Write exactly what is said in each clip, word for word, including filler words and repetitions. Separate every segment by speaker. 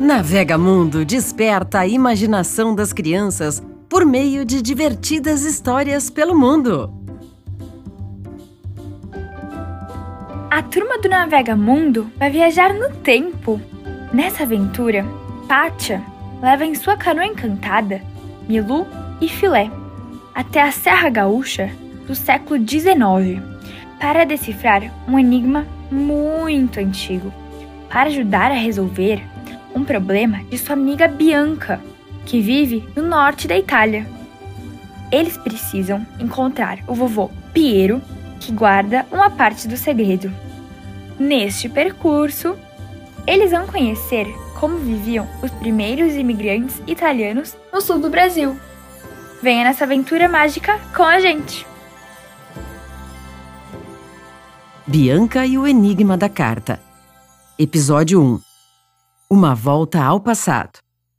Speaker 1: Navega Mundo desperta a imaginação das crianças por meio de divertidas histórias pelo mundo.
Speaker 2: A turma do Navega Mundo vai viajar no tempo. Nessa aventura, Pátia leva em sua canoa encantada Milu e Filé até a Serra Gaúcha do século dezenove para decifrar um enigma muito antigo, para ajudar a resolver um problema de sua amiga Bianca, que vive no norte da Itália. Eles precisam encontrar o vovô Piero, que guarda uma parte do segredo. Neste percurso, eles vão conhecer como viviam os primeiros imigrantes italianos no sul do Brasil. Venha nessa aventura mágica com a gente!
Speaker 1: Bianca e o Enigma da Carta. Episódio um. Uma volta ao passado.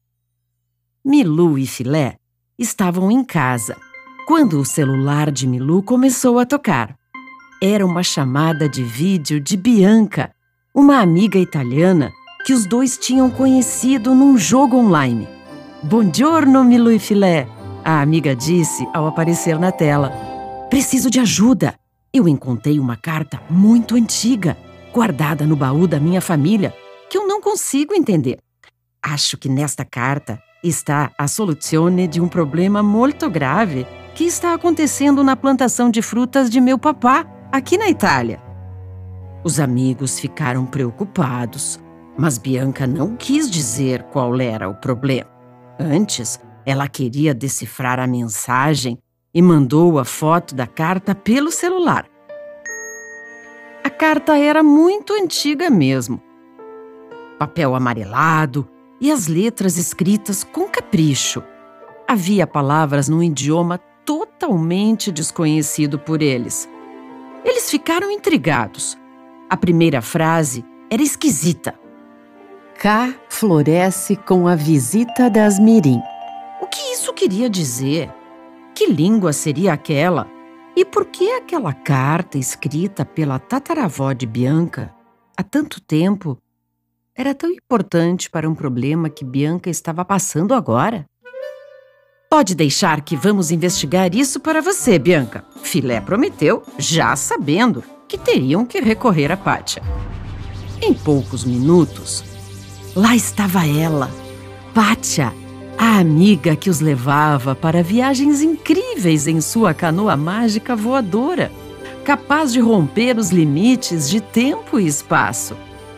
Speaker 1: Milu e Filé estavam em casa quando o celular de Milu começou a tocar. Era uma chamada de vídeo de Bianca, uma amiga italiana que os dois tinham conhecido num jogo online. Buongiorno, Milu e Filé, a amiga disse ao aparecer na tela. Preciso de ajuda. Eu encontrei uma carta muito antiga, guardada no baú da minha família, que eu não consigo entender. Acho que nesta carta está a soluzione de um problema muito grave que está acontecendo na plantação de frutas de meu papá, aqui na Itália. Os amigos ficaram preocupados, mas Bianca não quis dizer qual era o problema. Antes, ela queria decifrar a mensagem e mandou a foto da carta pelo celular. A carta era muito antiga mesmo. Papel amarelado e as letras escritas com capricho. Havia palavras num idioma totalmente desconhecido por eles. Eles ficaram intrigados. A primeira frase era esquisita. Cá floresce com a visita das mirim. O que isso queria dizer? Que língua seria aquela? E por que aquela carta escrita pela tataravó de Bianca há tanto tempo era tão importante para um problema que Bianca estava passando agora? Pode deixar que vamos investigar isso para você, Bianca. Filé prometeu, já sabendo que teriam que recorrer a Pátia. Em poucos minutos, lá estava ela, Pátia, a amiga que os levava para viagens incríveis em sua canoa mágica voadora, capaz de romper os limites de tempo e espaço.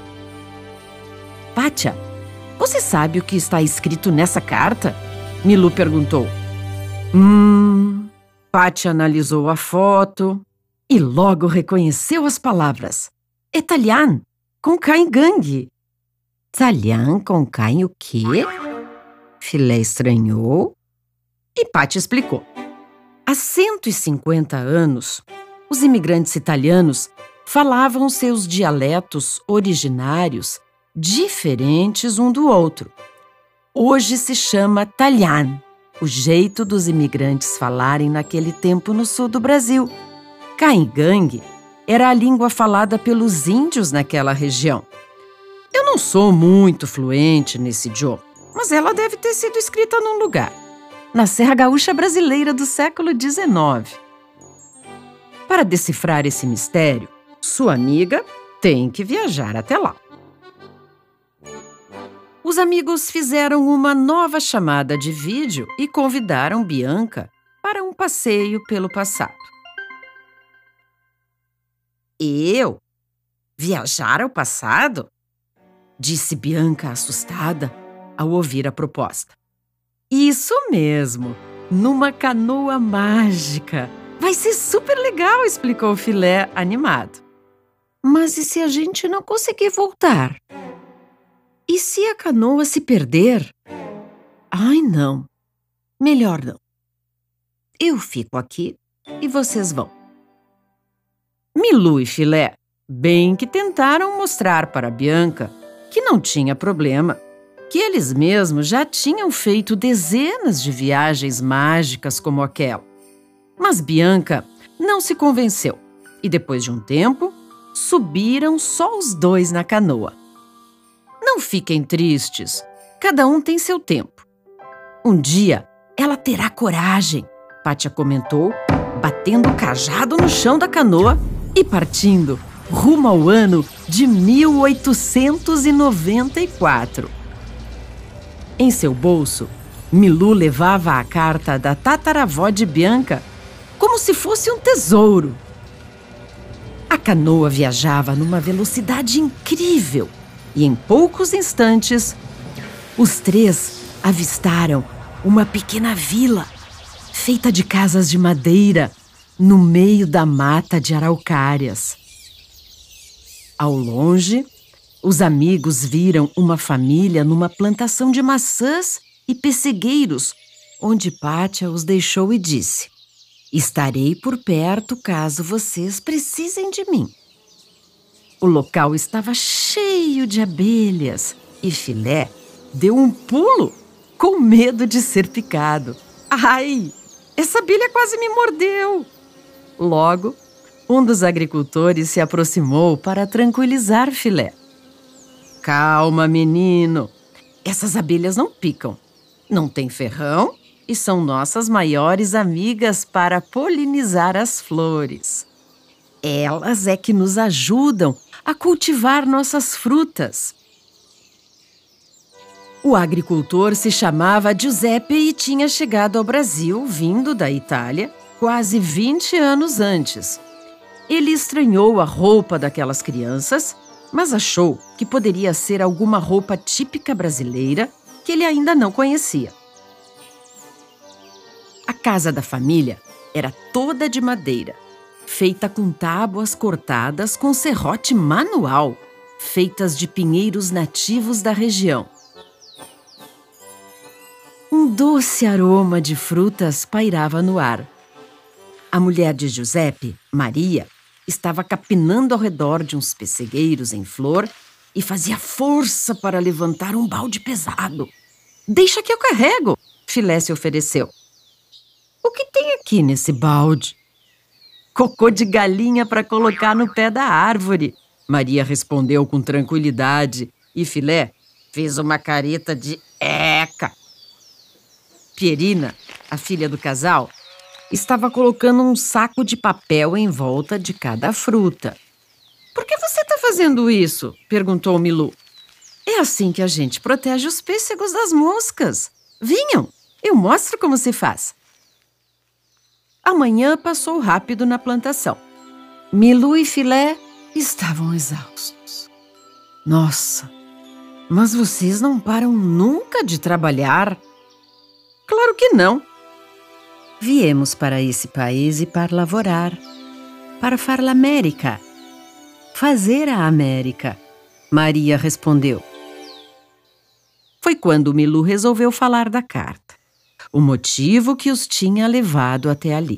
Speaker 1: Pátia, você sabe o que está escrito nessa carta? Milu perguntou. Hum... Pátia analisou a foto e logo reconheceu as palavras. Italian, com K em gangue. Italian com K em o quê? Filé estranhou e Pátia explicou. Há cento e cinquenta anos, os imigrantes italianos falavam seus dialetos originários diferentes um do outro. Hoje se chama Talian, o jeito dos imigrantes falarem naquele tempo no sul do Brasil. Caingangue era a língua falada pelos índios naquela região. Eu não sou muito fluente nesse idioma, mas ela deve ter sido escrita num lugar, na Serra Gaúcha brasileira do século dezenove. Para decifrar esse mistério, sua amiga tem que viajar até lá. Os amigos fizeram uma nova chamada de vídeo e convidaram Bianca para um passeio pelo passado. Eu? Viajar ao passado? Disse Bianca assustada ao ouvir a proposta. Isso mesmo, numa canoa mágica. Vai ser super legal, explicou o Filé animado. Mas e se a gente não conseguir voltar? E se a canoa se perder? Ai, não. Melhor não. Eu fico aqui e vocês vão. Milu e Filé bem que tentaram mostrar para Bianca que não tinha problema, que eles mesmos já tinham feito dezenas de viagens mágicas como aquela. Mas Bianca não se convenceu e depois de um tempo, subiram só os dois na canoa. Não fiquem tristes, cada um tem seu tempo. Um dia ela terá coragem, Pátia comentou, batendo o cajado no chão da canoa e partindo rumo ao ano de mil oitocentos e noventa e quatro. Em seu bolso, Milu levava a carta da tataravó de Bianca como se fosse um tesouro. A canoa viajava numa velocidade incrível e, em poucos instantes, os três avistaram uma pequena vila feita de casas de madeira no meio da mata de araucárias. Ao longe, os amigos viram uma família numa plantação de maçãs e pessegueiros, onde Pátia os deixou e disse: "Estarei por perto caso vocês precisem de mim." O local estava cheio de abelhas e Filé deu um pulo com medo de ser picado. "Ai, essa abelha quase me mordeu!" Logo, um dos agricultores se aproximou para tranquilizar Filé. "Calma, menino. Essas abelhas não picam, não têm ferrão e são nossas maiores amigas para polinizar as flores. Elas é que nos ajudam a cultivar nossas frutas." O agricultor se chamava Giuseppe e tinha chegado ao Brasil, vindo da Itália, quase vinte anos antes. Ele estranhou a roupa daquelas crianças, mas achou que poderia ser alguma roupa típica brasileira que ele ainda não conhecia. A casa da família era toda de madeira, feita com tábuas cortadas com serrote manual, feitas de pinheiros nativos da região. Um doce aroma de frutas pairava no ar. A mulher de Giuseppe, Maria, estava capinando ao redor de uns pessegueiros em flor e fazia força para levantar um balde pesado. "Deixa que eu carrego", Filé se ofereceu. "O que tem aqui nesse balde?" "Cocô de galinha para colocar no pé da árvore", Maria respondeu com tranquilidade e Filé fez uma careta de eca. Pierina, a filha do casal, estava colocando um saco de papel em volta de cada fruta. "Por que você está fazendo isso?" perguntou Milu. "É assim que a gente protege os pêssegos das moscas. Venham, eu mostro como se faz." A manhã passou rápido na plantação. Milu e Filé estavam exaustos. "Nossa, mas vocês não param nunca de trabalhar?" "Claro que não. Viemos para esse país e para lavorar, para far l'América, fazer a América", Maria respondeu. Foi quando Milu resolveu falar da carta, o motivo que os tinha levado até ali.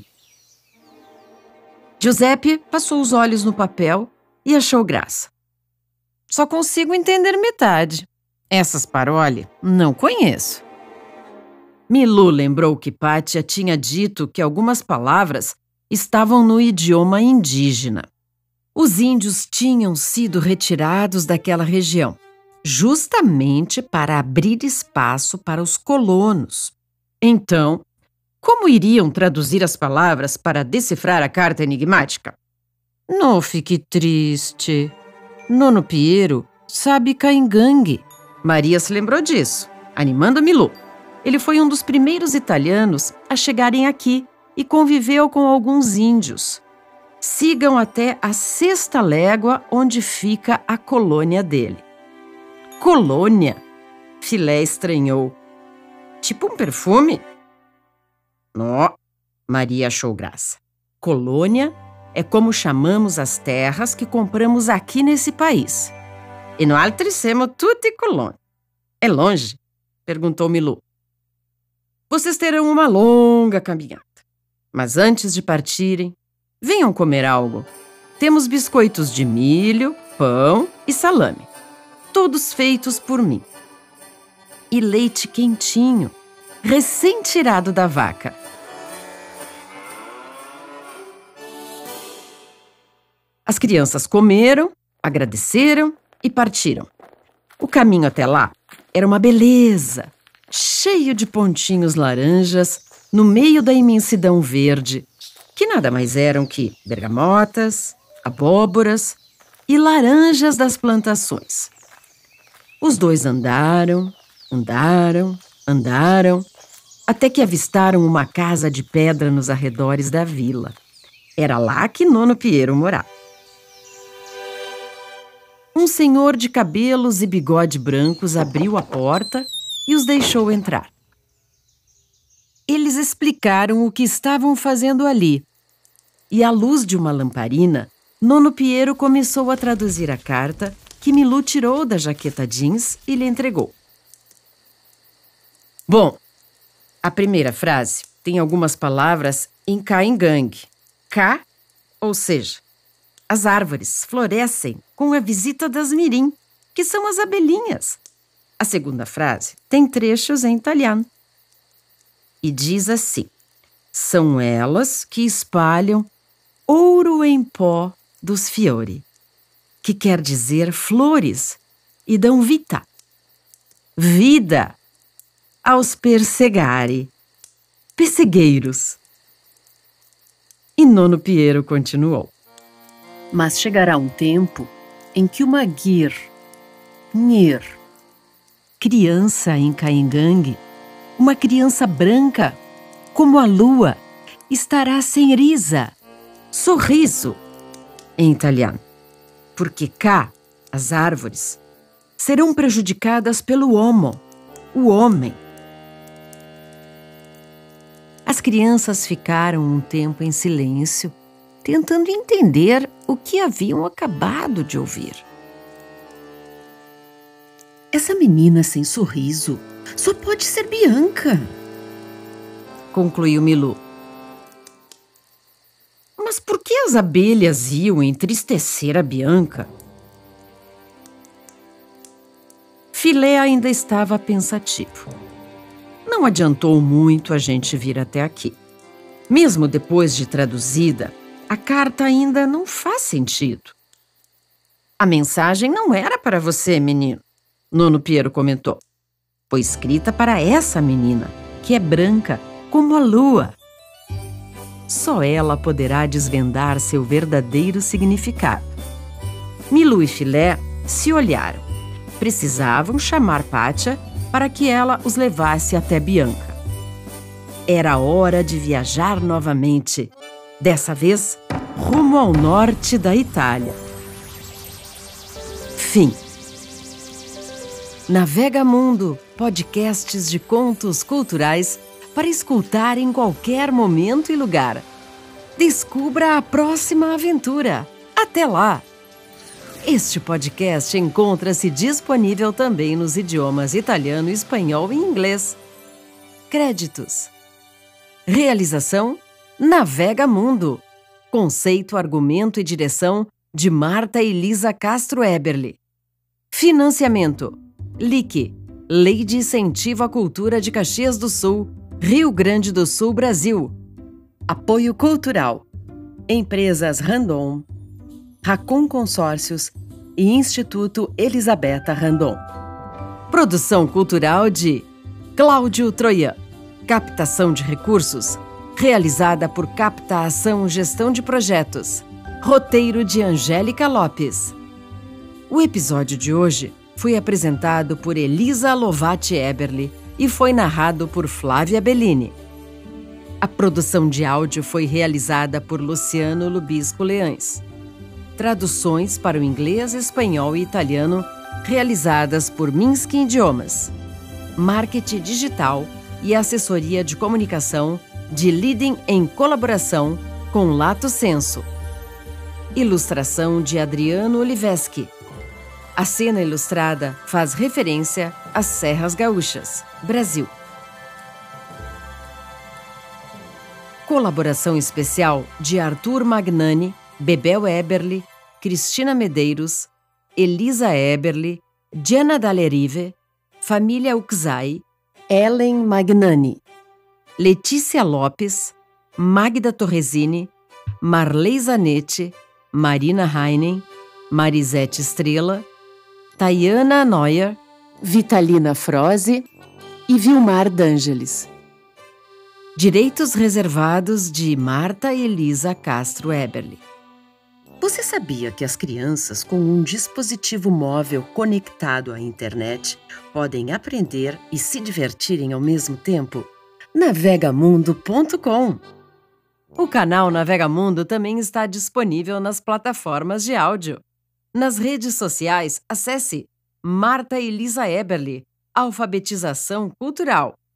Speaker 1: Giuseppe passou os olhos no papel e achou graça. "Só consigo entender metade. Essas parole não conheço." Milu lembrou que Pátia tinha dito que algumas palavras estavam no idioma indígena. Os índios tinham sido retirados daquela região, justamente para abrir espaço para os colonos. Então, como iriam traduzir as palavras para decifrar a carta enigmática? "Não fique triste. Nono Piero sabe caingangue." Maria se lembrou disso, animando Milu. Ele foi um dos primeiros italianos a chegarem aqui e conviveu com alguns índios. Sigam até a sexta légua onde fica a colônia dele. "Colônia?" Filé estranhou. "Tipo um perfume?" "Não." Maria achou graça. "Colônia é como chamamos as terras que compramos aqui nesse país. E no altri siamo tutti colônia." "É longe?" perguntou Milu. "Vocês terão uma longa caminhada. Mas antes de partirem, venham comer algo. Temos biscoitos de milho, pão e salame, todos feitos por mim. E leite quentinho, recém-tirado da vaca." As crianças comeram, agradeceram e partiram. O caminho até lá Era uma beleza, cheio de pontinhos laranjas no meio da imensidão verde, que nada mais eram que bergamotas, abóboras e laranjas das plantações. Os dois andaram, andaram, andaram, até que avistaram uma casa de pedra nos arredores da vila. Era lá que Nono Piero morava. Um senhor de cabelos e bigode brancos abriu a porta e os deixou entrar. Eles explicaram o que estavam fazendo ali, e à luz de uma lamparina, Nono Piero começou a traduzir a carta que Milu tirou da jaqueta jeans e lhe entregou. Bom, a primeira frase tem algumas palavras em Caingangue. Cá, ou seja, as árvores florescem com a visita das mirim, que são as abelhinhas. A segunda frase tem trechos em italiano. E diz assim: são elas que espalham ouro em pó dos fiori, que quer dizer flores, e dão vita, vida, aos persegari, pessegueiros. E Nono Piero continuou. Mas chegará um tempo em que uma guir, nhir, criança em Caingangue, uma criança branca, como a lua, estará sem risa, sorriso, em italiano. Porque cá, as árvores, serão prejudicadas pelo homo, o homem. As crianças ficaram um tempo em silêncio, tentando entender o que haviam acabado de ouvir. Essa menina sem sorriso só pode ser Bianca, concluiu Milu. Mas por que as abelhas iam entristecer a Bianca? Filé ainda estava pensativo. Não adiantou muito a gente vir até aqui. Mesmo depois de traduzida, a carta ainda não faz sentido. A mensagem não era para você, menino, Nono Piero comentou. Foi escrita para essa menina, que é branca como a lua. Só ela poderá desvendar seu verdadeiro significado. Milu e Filé se olharam. Precisavam chamar Pátia para que ela os levasse até Bianca. Era hora de viajar novamente, dessa vez rumo ao norte da Itália. Fim. Navega Mundo, podcasts de contos culturais para escutar em qualquer momento e lugar. Descubra a próxima aventura. Até lá! Este podcast encontra-se disponível também nos idiomas italiano, espanhol e inglês. Créditos. Realização: Navega Mundo. Conceito, argumento e direção de Marta Elisa Castro Eberli. Financiamento: L I C, Lei de Incentivo à Cultura de Caxias do Sul, Rio Grande do Sul, Brasil. Apoio Cultural: Empresas Randon, Racon Consórcios e Instituto Elisabetta Randon. Produção cultural de Cláudio Troian. Captação de recursos realizada por Capta Ação Gestão de Projetos. Roteiro de Angélica Lopes. O episódio de hoje foi apresentado por Elisa Lovati Eberli e foi narrado por Flávia Bellini. A produção de áudio foi realizada por Luciano Lubisco Leães. Traduções para o inglês, espanhol e italiano realizadas por Minsky Idiomas. Marketing digital e assessoria de comunicação de Leading em colaboração com Lato Senso. Ilustração de Adriano Oliveski. A cena ilustrada faz referência às Serras Gaúchas, Brasil. Colaboração especial de Arthur Magnani, Bebel Eberli, Cristina Medeiros, Elisa Eberli, Diana Dallerive, Família Uxai, Ellen Magnani, Letícia Lopes, Magda Torresini, Marley Zanetti, Marina Heinen, Marisete Estrela, Tayana Neuer, Vitalina Froze e Vilmar D'Angelis. Direitos reservados de Marta Elisa Castro Eberli. Você sabia que as crianças com um dispositivo móvel conectado à internet podem aprender e se divertirem ao mesmo tempo? Navegamundo ponto com. O canal Navegamundo também está disponível nas plataformas de áudio. Nas redes sociais, acesse Marta Elisa Eberli, Alfabetização Cultural.